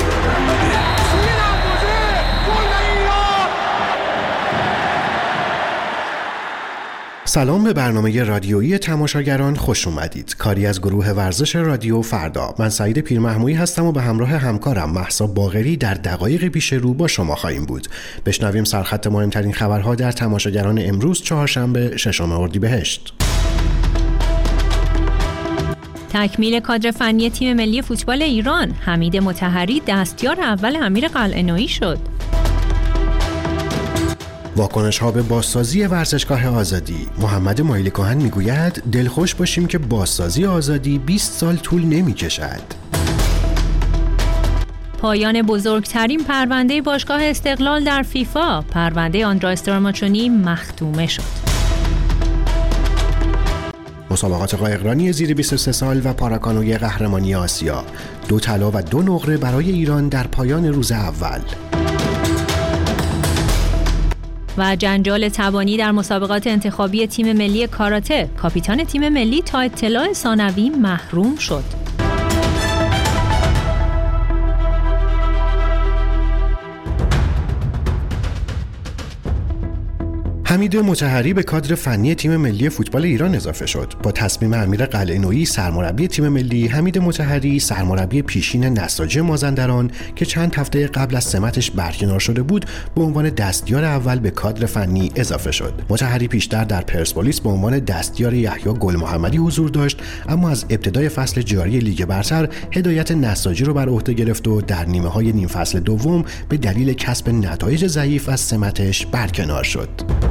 سلام به برنامه رادیویی تماشاگران، خوش اومدید. کاری از گروه ورزش رادیو فردا. من سعید پیرمحمودی هستم و به همراه همکارم مهسا باقری در دقایق پیش رو با شما خواهیم بود. بشنویم سرخط مهمترین خبرها در تماشاگران امروز چهارشنبه 6 اردیبهشت. تکمیل کادر فنی تیم ملی فوتبال ایران، حمید مطهری دستیار اول امیر قلعه‌نویی شد. واکنش ها به بازسازی ورزشگاه آزادی. محمد مایلی کهن میگوید دلخوش باشیم که بازسازی آزادی 20 سال طول نمی کشد. پایان بزرگترین پرونده باشگاه استقلال در فیفا، پرونده آندرا استراماچونی مختومه شد. مسابقات قایقرانی زیر 23 سال و پاراکانوی قهرمانی آسیا، 2 طلا و 2 نقره برای ایران در پایان روز اول. و جنجال تبانی در مسابقات انتخابی تیم ملی کاراته، کاپیتان تیم ملی تا اطلاع ثانوی محروم شد. حمید مطهری به کادر فنی تیم ملی فوتبال ایران اضافه شد. با تصمیم امیر قلعه‌نویی سرمربی تیم ملی، حمید مطهری سرمربی پیشین نساجی مازندران که چند هفته قبل از سمتش برکنار شده بود، به عنوان دستیار اول به کادر فنی اضافه شد. مطهری پیشتر در پرسپولیس به عنوان دستیار یحیی گل محمدی حضور داشت، اما از ابتدای فصل جاری لیگ برتر هدایت نساجی رو بر عهده گرفت و در نیمه‌های نیم فصل دوم به دلیل کسب نتایج ضعیف از سمتش برکنار شد.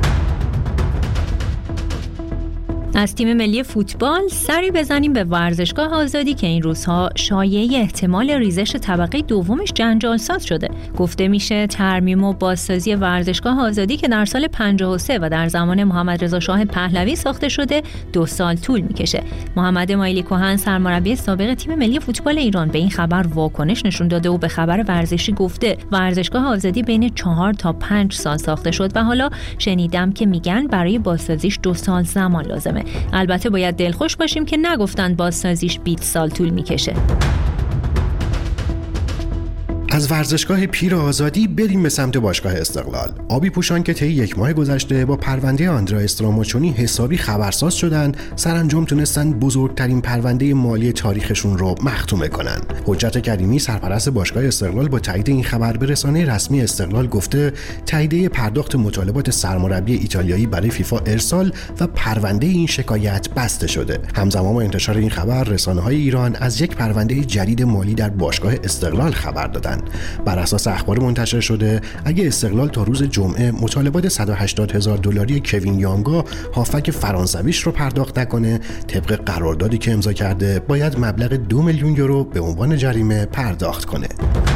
از تیم ملی فوتبال سری بزنیم به ورزشگاه آزادی که این روزها شایعه احتمال ریزش طبقه دومش جنجال ساز شده. گفته میشه ترمیم و بازسازی ورزشگاه آزادی که در سال 53 و در زمان محمد رضا شاه پهلوی ساخته شده 2 سال طول میکشه. محمد مایلی کهن سرمربی سابق تیم ملی فوتبال ایران به این خبر واکنش نشون داده و به خبر ورزشی گفته ورزشگاه آزادی بین 4 تا 5 سال ساخته شد و حالا شنیدم که میگن برای بازسازیش 2 سال زمان لازمه. البته باید دلخوش باشیم که نگفتن بازسازیش 20 سال طول میکشه. از ورزشگاه پیر آزادی بریم به سمت باشگاه استقلال. آبی پوشان که طی 1 ماه گذشته با پرونده آندرا استراماچونی حسابی خبرساز شدن، سرانجام تونستن بزرگترین پرونده مالی تاریخشون رو مختومه کنن. حجت کریمی سرپرست باشگاه استقلال با تایید این خبر به رسانه رسمی استقلال گفته تایید پرداخت مطالبات سرمربی ایتالیایی برای فیفا ارسال و پرونده این شکایت بسته شده. همزمان با انتشار این خبر رسانه‌های ایران از یک پرونده جدید مالی در باشگاه استقلال خبر دادند. بر اساس اخبار منتشر شده اگه استقلال تا روز جمعه مطالبات $180,000 کوین یانگا هافک فرانسویش رو پرداخت نکنه، طبق قراردادی که امضا کرده باید مبلغ 2 میلیون یورو به عنوان جریمه پرداخت کنه.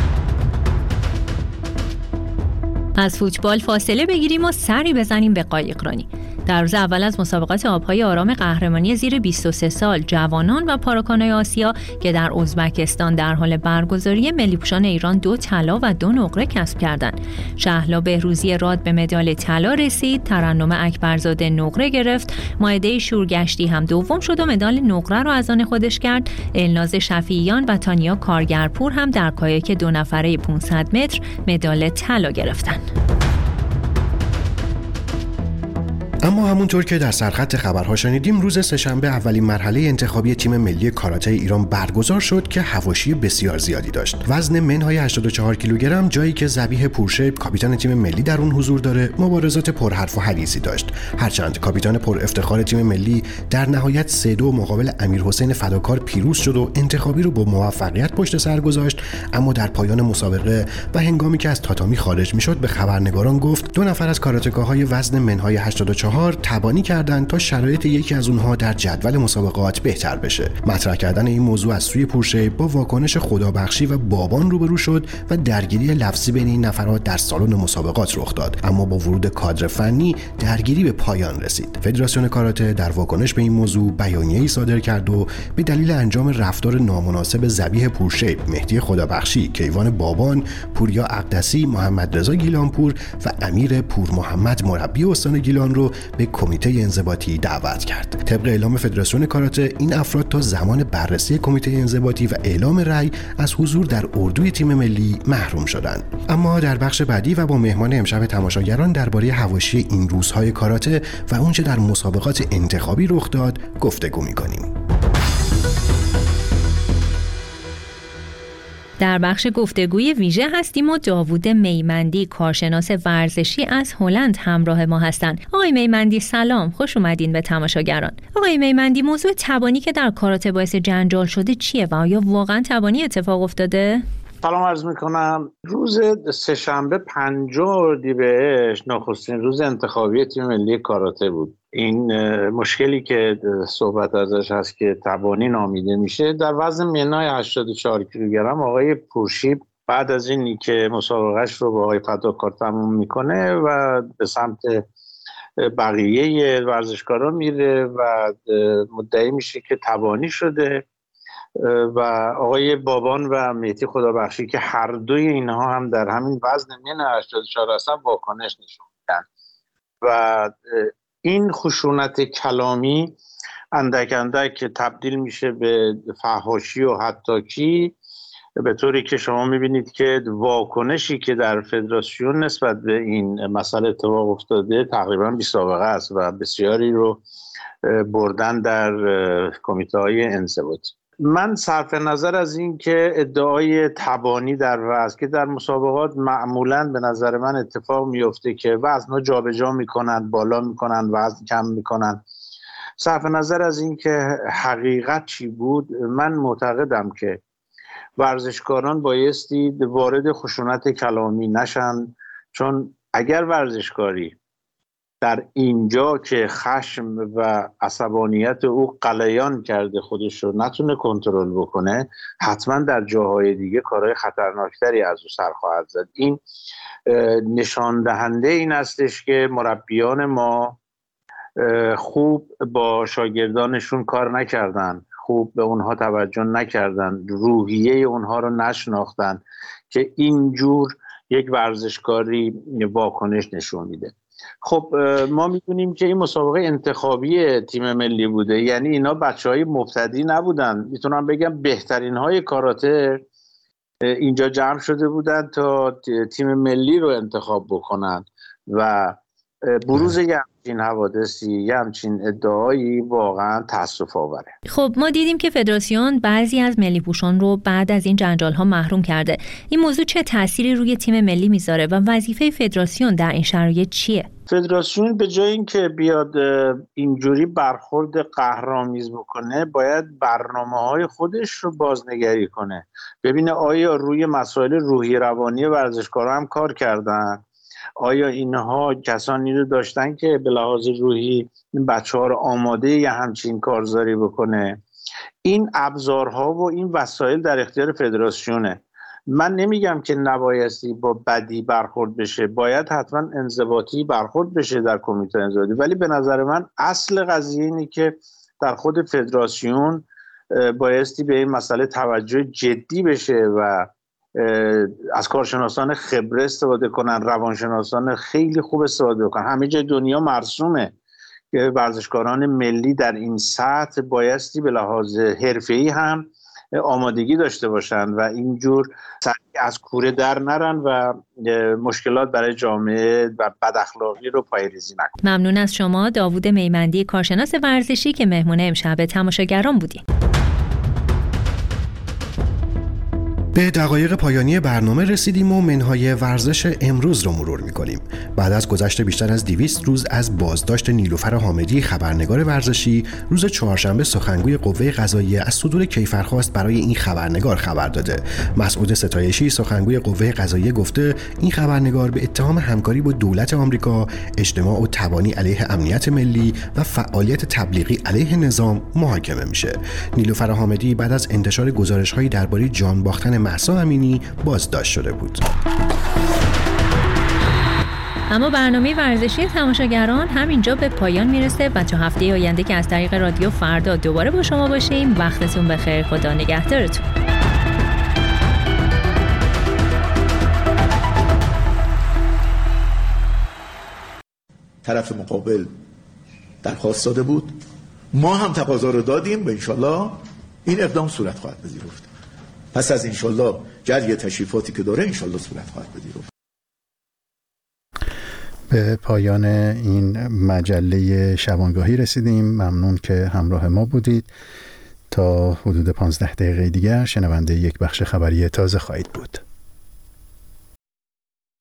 از فوتبال فاصله بگیریم و سری بزنیم به قایقرانی. در روز اول از مسابقات آبهای آرام قهرمانی زیر 23 سال جوانان و پاراکانوی آسیا که در ازبکستان در حال برگزاری، ملی‌پوشان ایران 2 طلا و 2 نقره کسب کردند. شهلا بهروزی راد به مدال طلا رسید، ترنم اکبرزاده نقره گرفت، مائده شورگشتی هم دوم شد و مدال نقره را از آن خودش کرد. الناز شفیعیان و تانیا کارگرپور هم در کایاک 2 نفره 500 متر مدال طلا گرفتند. اما همونطور که در سرخط خبرها شنیدیم، روز سه‌شنبه اولین مرحله انتخابی تیم ملی کاراته ایران برگزار شد که حواشی بسیار زیادی داشت. وزن منهای 84 کیلوگرم، جایی که ذبیح پورشیپ کاپیتان تیم ملی در اون حضور داره، مبارزات پرحرف و حدیثی داشت. هرچند کاپیتان پر افتخار تیم ملی در نهایت 3-2 مقابل امیرحسین فداکار پیروز شد و انتخابی رو با موفقیت پشت سر گذاشت، اما در پایان مسابقه و هنگامی که از تاتامی خارج میشد به خبرنگاران گفت 2 نفر از کاراتکاهای وزن منهای 84 4 تبانی کردند تا شرایط یکی از اونها در جدول مسابقات بهتر بشه. مطرح کردن این موضوع از سوی پورشیپ با واکنش خدابخشی و بابان روبرو شد و درگیری لفظی بین این نفرات در سالن مسابقات رخ داد، اما با ورود کادر فنی درگیری به پایان رسید. فدراسیون کاراته در واکنش به این موضوع بیانیه‌ای صادر کرد و به دلیل انجام رفتار نامناسب ذبیح پورشیپ، مهدی خدابخشی، کیوان بابان، پوریا اقدسی، محمد رضا گیلانپور و امیر پور محمد مربی استان گیلان رو به کمیته انضباطی دعوت کرد. طبق اعلام فدراسیون کاراته این افراد تا زمان بررسی کمیته انضباطی و اعلام رأی از حضور در اردوی تیم ملی محروم شدند. اما در بخش بعدی و با مهمان امشب تماشاگران درباره حواشی این روزهای کاراته و اونچه در مسابقات انتخابی رخ داد گفتگو می‌کنیم. در بخش گفتگوی ویژه هستیم و داوود میمندی، کارشناس ورزشی از هلند همراه ما هستند. آقای میمندی سلام، خوش اومدین به تماشاگران. آقای میمندی، موضوع تبانی که در کاراته باعث جنجال شده چیه و آیا واقعا تبانی اتفاق افتاده؟ سلام عرض میکنم. روز سه‌شنبه 5 اردیبهشت نخستین روز انتخابی تیم ملی کاراته بود. این مشکلی که صحبت ازش هست که تبانی نامیده میشه، در وزن منای 84 کیلوگرم آقای پورشیپ بعد از اینی که مسابقهش رو با آقای فداکار تموم میکنه و به سمت بقیه ورزشکاران میره و مدعی میشه که تبانی شده و آقای بابان و مهدی خدابخشی که هر دوی اینها هم در همین وزن من 84 هستن واکنش نشون میدن و این خشونت کلامی اندک اندک که تبدیل میشه به فحاشی و حطاکی، به طوری که شما میبینید که واکنشی که در فدراسیون نسبت به این مسئله اتفاق افتاده تقریبا بی سابقه است و بسیاری رو بردن در کمیته های انضباطی. من صرف نظر از این که ادعای تبانی در وزن که در مسابقات معمولاً به نظر من اتفاق میفته که وزن‌ها جابجا میکنن، بالا میکنن، وزن کم میکنن، صرف نظر از این که حقیقت چی بود، من معتقدم که ورزشکاران بایستی وارد خشونت کلامی نشن، چون اگر ورزشکاری در اینجا که خشم و عصبانیت او غلیان کرده خودش رو نتونه کنترل بکنه، حتما در جاهای دیگه کارهای خطرناکتری از او سر خواهد زد. این نشان دهنده این هستش که مربیان ما خوب با شاگردانشون کار نکردن، خوب به اونها توجه نکردن، روحیه اونها رو نشناختن که اینجور یک ورزشکاری واکنش نشون میده. خب ما میدونیم که این مسابقه انتخابی تیم ملی بوده، یعنی اینا بچهای مبتدی نبودن، میتونم بگم بهترین های کاراته اینجا جمع شده بودن تا تیم ملی رو انتخاب بکنن و بروز یه همچین حوادثی، یه همچین ادعایی واقعا تأسف آوره. خب ما دیدیم که فدراسیون بعضی از ملی پوشان رو بعد از این جنجال ها محروم کرده. این موضوع چه تأثیری روی تیم ملی میذاره و وظیفه فدراسیون در این شرایط چیه؟ فدراسیون به جای اینکه بیاد اینجوری برخورد قهرآمیز بکنه، باید برنامه‌های خودش رو بازنگری کنه، ببینه آیا روی مسائل روحی روانی ورزشکارا هم کار کردن، آیا اینها کسانی رو داشتن که به لحاظ روحی این بچه‌ها رو آماده یه همچین کارزاری بکنه. این ابزارها و این وسایل در اختیار فدراسیونه. من نمیگم که نبایستی با بدی برخورد بشه، باید حتما انضباطی برخورد بشه در کمیته انضباطی، ولی به نظر من اصل قضیه اینه که در خود فدراسیون بایستی به این مسئله توجه جدی بشه و از کارشناسان خبره استفاده کنن، روانشناسان خیلی خوب استفاده کنن. همه جای دنیا مرسومه که ورزشکاران ملی در این سطح بایستی به لحاظ حرفه‌ای هم آمادگی داشته باشن و اینجور از کوره در نرن و مشکلات برای جامعه و بد اخلاقی رو پایه‌ریزی نکنن. ممنون از شما داوود میمندی، کارشناس ورزشی که مهمون امشب تماشاگران بودیم. به دقایق پایانی برنامه رسیدیم و منهای ورزش امروز رو مرور می‌کنیم. بعد از گذشت بیشتر از 200 روز از بازداشت نیلوفر حامدی خبرنگار ورزشی، روز چهارشنبه سخنگوی قوه قضاییه از صدور کیفرخواست برای این خبرنگار خبر داده. مسعود ستایشی سخنگوی قوه قضاییه گفته این خبرنگار به اتهام همکاری با دولت آمریکا، اجتماع و تبانی علیه امنیت ملی و فعالیت تبلیغی علیه نظام محاکمه میشه. نیلوفر حامدی بعد از انتشار گزارش‌هایی درباره جان باختن مهسا امینی بازداشت شده بود. اما برنامه ورزشی تماشاگران همینجا به پایان میرسه و تا هفته آینده که از طریق رادیو فردا دوباره با شما باشیم. وقتتون بخیر، خدا نگهدارتون. طرف مقابل درخواست داده بود، ما هم تقاضا رو دادیم و انشالله این اقدام صورت خواهد پذیرفت. پس از انشالله جری تشریفاتی که داره انشالله صورت خواهد پذیرفت. به پایان این مجله شبانگاهی رسیدیم. ممنون که همراه ما بودید. تا حدود 15 دقیقه دیگر شنونده یک بخش خبری تازه خواهید بود.